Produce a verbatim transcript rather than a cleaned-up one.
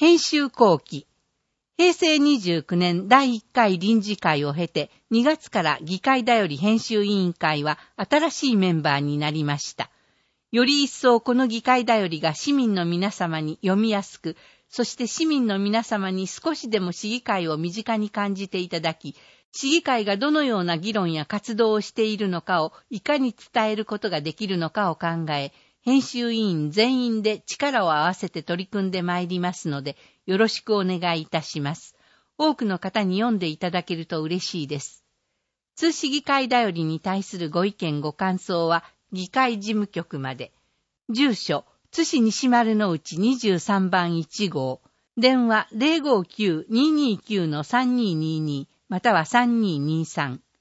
編集後期。平成にじゅうきゅうねんだいいっかい臨時会を経て、にがつから議会だより編集委員会は新しいメンバーになりました。より一層この議会だよりが市民の皆様に読みやすく、そして市民の皆様に少しでも市議会を身近に感じていただき、市議会がどのような議論や活動をしているのかをいかに伝えることができるのかを考え、編集委員全員で力を合わせて取り組んでまいりますので、よろしくお願いいたします。多くの方に読んでいただけると嬉しいです。通市議会だよりに対するご意見ご感想は、議会事務局まで。住所、津市西丸の内にじゅうさんばんいちごう。電話 ゼロごきゅう にーにーきゅう さんにーにーにー またはさんにーにーさん。